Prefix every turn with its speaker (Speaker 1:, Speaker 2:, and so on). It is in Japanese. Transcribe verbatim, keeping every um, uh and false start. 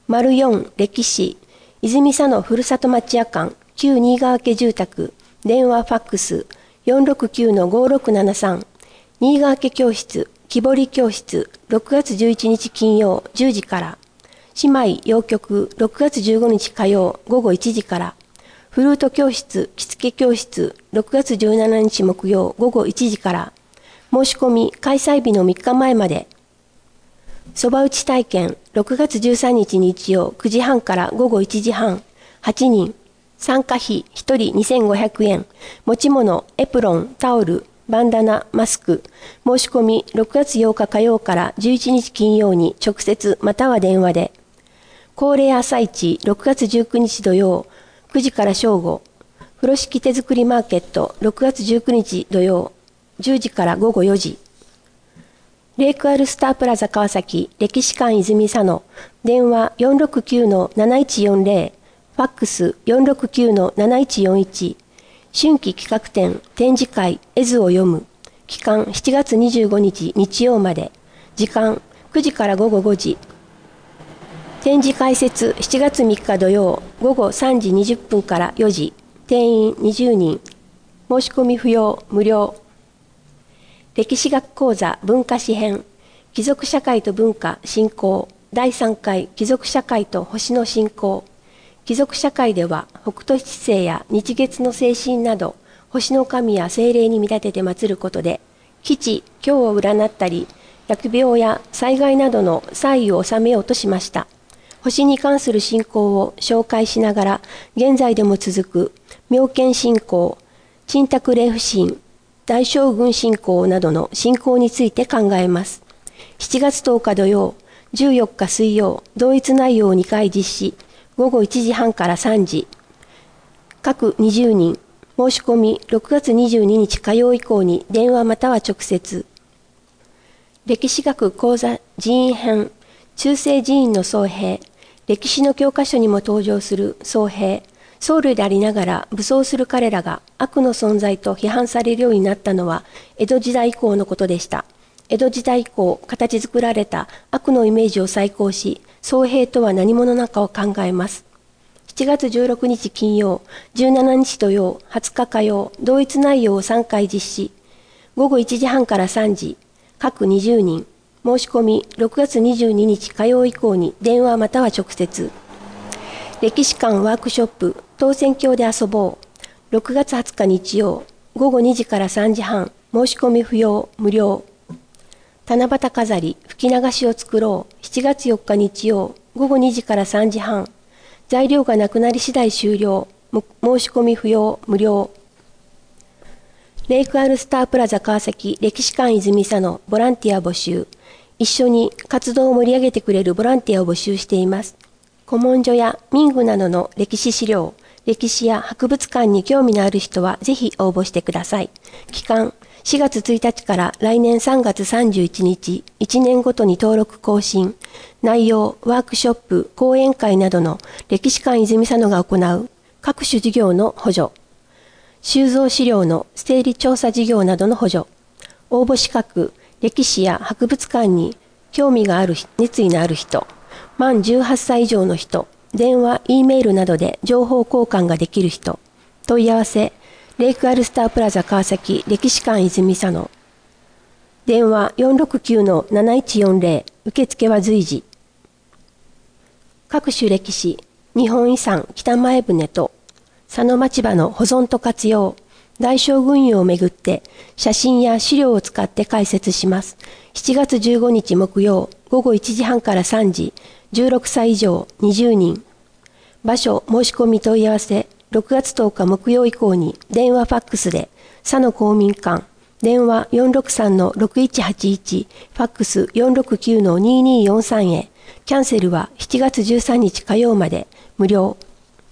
Speaker 1: 丸よん歴史泉佐野ふるさと町屋館旧新川家住宅電話ファックス よんろくきゅうのごろくななさん 新川家教室木彫り教室ろくがつじゅういちにち金曜じゅうじから姉妹洋曲ろくがつじゅうごにち火曜午後いちじからフルート教室着付け教室ろくがつじゅうしちにち木曜午後いちじから申し込み開催日のみっかまえまで。そば打ち体験ろくがつじゅうさんにち日曜くじはんから午後いちじはんはちにん参加費ひとりにせんごひゃくえん持ち物エプロンタオルバンダナマスク申し込みろくがつようか火曜からじゅういちにち金曜に直接または電話で。恒例朝市ろくがつじゅうくにち土曜くじから正午風呂敷手作りマーケットろくがつじゅうくにち土曜じゅうじから午後よじ。レイクアルスタープラザ川崎歴史館泉佐野電話 よんろくきゅうのなないちよんぜろ ファックス よんろくきゅうのなないちよんいち春季企画展展示会絵図を読む期間しちがつにじゅうごにち日曜まで時間くじから午後ごじ展示開設しちがつみっか土曜午後さんじにじゅっぷんからよじ定員にじゅうにん申し込み不要無料歴史学講座文化史編貴族社会と文化振興だいさんかい貴族社会と星の振興貴族社会では北斗七星や日月の精神など星の神や精霊に見立てて祀ることで吉凶を占ったり疫病や災害などの災異を収めようとしました。星に関する信仰を紹介しながら現在でも続く妙見信仰陳卓霊符神大将軍信仰などの信仰について考えます。しちがつとおか土曜、じゅうよっか水曜、同一内容をにかい実施、午後いちじはんからさんじ。各にじゅうにん、申し込みろくがつにじゅうににち火曜以降に電話または直接。歴史学講座寺院編、中世寺院の僧兵、歴史の教科書にも登場する僧兵、僧侶でありながら武装する彼らが悪の存在と批判されるようになったのは江戸時代以降のことでした。江戸時代以降形作られた悪のイメージを再考し、僧兵とは何者なのかを考えます。しちがつじゅうろくにち金曜、じゅうしちにち土曜、はつか火曜、同一内容をさんかい実施。午後いちじはんからさんじ、各にじゅうにん。申し込みろくがつにじゅうににち火曜以降に電話または直接。歴史館ワークショップ当選郷で遊ぼうろくがつはつか日曜午後にじからさんじはん申し込み不要無料七夕飾り吹き流しを作ろうしちがつよっか日曜午後にじからさんじはん材料がなくなり次第終了申し込み不要無料レイクアルスタープラザ川崎歴史館泉佐野ボランティア募集一緒に活動を盛り上げてくれるボランティアを募集しています。古文書や民具などの歴史資料、歴史や博物館に興味のある人はぜひ応募してください。期間、しがつついたちから来年さんがつさんじゅういちにち、いちねんごとに登録更新。内容、ワークショップ、講演会などの歴史館泉佐野が行う各種事業の補助。収蔵資料の整理調査事業などの補助。応募資格、歴史や博物館に興味がある、熱意のある人。満じゅうはっさい以上の人、電話、Eメールなどで情報交換ができる人、問い合わせ、レイクアルスタープラザ川崎歴史館泉佐野、電話 よんろくきゅうのなないちよんぜろ、受付は随時。各種歴史、日本遺産北前船と佐野町場の保存と活用、大将軍湯をめぐって写真や資料を使って解説します。しちがつじゅうごにち木曜、午後いちじはんからさんじ、じゅうろくさい以上にじゅうにん。場所、申し込み問い合わせ、ろくがつとおか木曜以降に電話ファックスで、佐野公民館、電話 よんろくさんのろくいちはちいち、ファックス よんろくきゅうのにーにーよんさん へ、キャンセルはしちがつじゅうさんにち火曜まで無料。